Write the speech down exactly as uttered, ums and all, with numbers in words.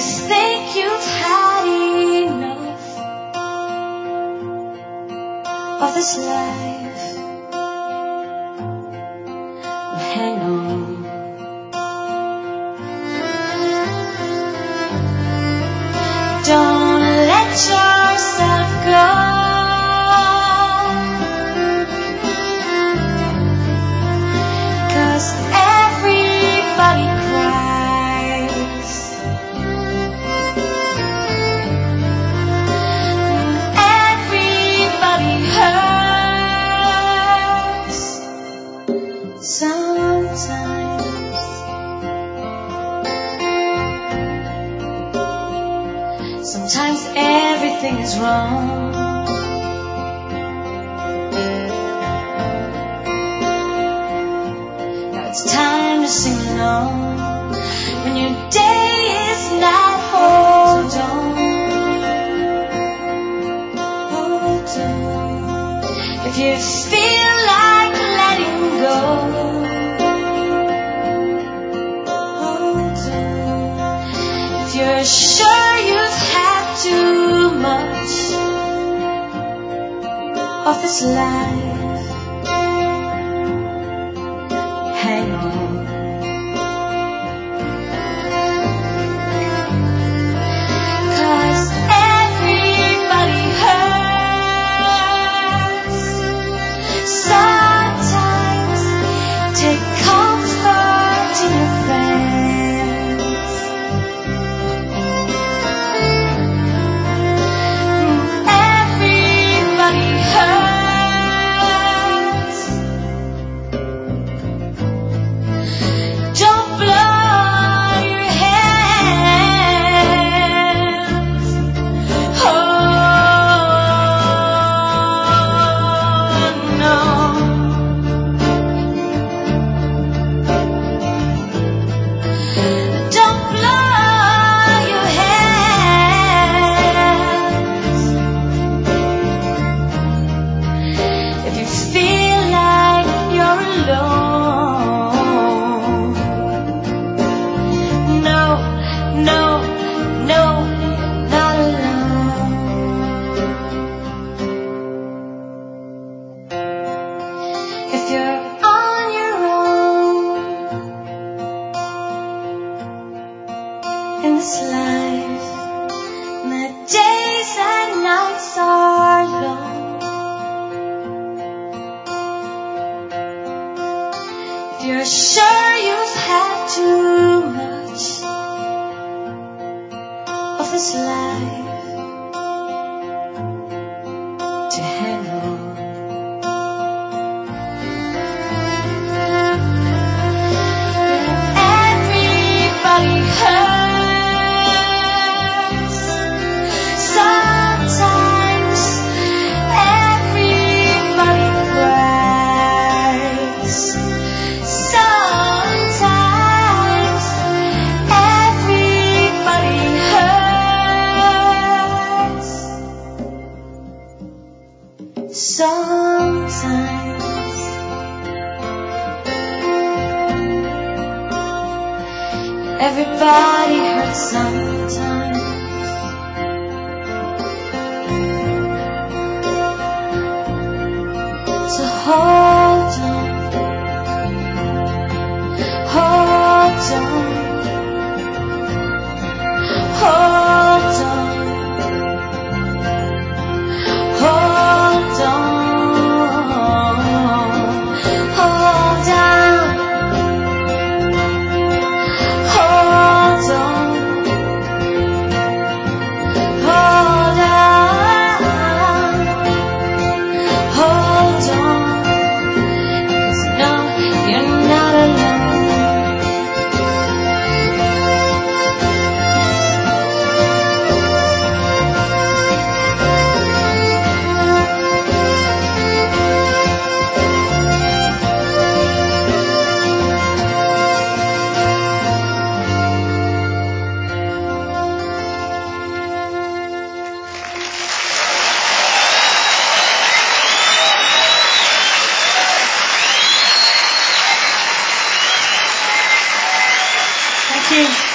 think you've had enough of this life, well, hang on. Don't let yourself go, 'cause everybody cries, everybody hurts sometimes. Sometimes everything is wrong. Now it's time to sing along. When your day is not, hold on, hold on. If you feel like letting go, hold on. If you're sure you've had too much of this life, hang on. 'Cause everybody hurts sometimes. Take comfort in your friends. Everybody hurts. Don't blow your hands. Oh no. Don't blow your hands. If you feel like you're alone, no, no, no, you're not alone. If you're on your own in this life, and the days and nights are long, if you're sure you've had too much of this life, to hang on. Everybody hurts sometimes. Everybody cries sometimes. Everybody hurts sometimes. Everybody hurts sometimes. So hold on, hold on, hold on, hold on, hold on, hold on, hold on, hold on. 'Cause no, you're not alone. Thank you.